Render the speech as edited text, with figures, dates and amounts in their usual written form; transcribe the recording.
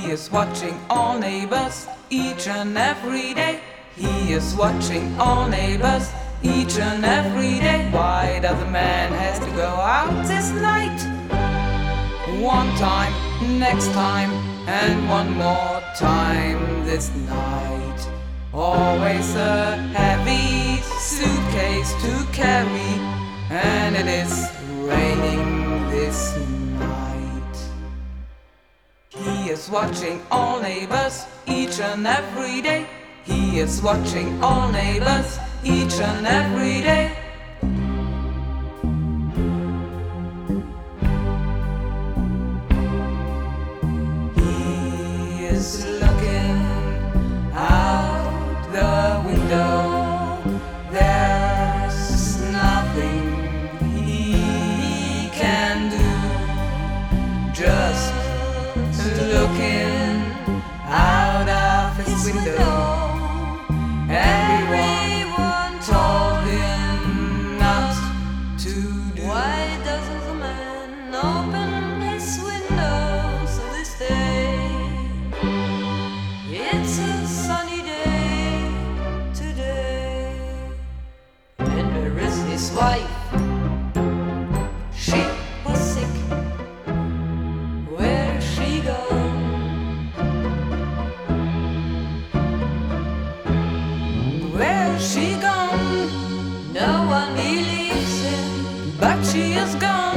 is watching all neighbors each and every day. He is watching all neighbors each and every day. Why does a man has to go out this night? One time, next time, and one more time this night. Always a heavy suitcase to carry, and it is raining this night. He is watching all neighbors each and every day. He is watching all neighbors each and every day. He is looking out the window. There's nothing he can do. Just looking out of his window. Everyone told him not to do. Why doesn't the man open his windows this day? It's a sunny day today. And where is his wife? She was sick. Where's she gone? Where's she gone? No one believes him, But she is gone.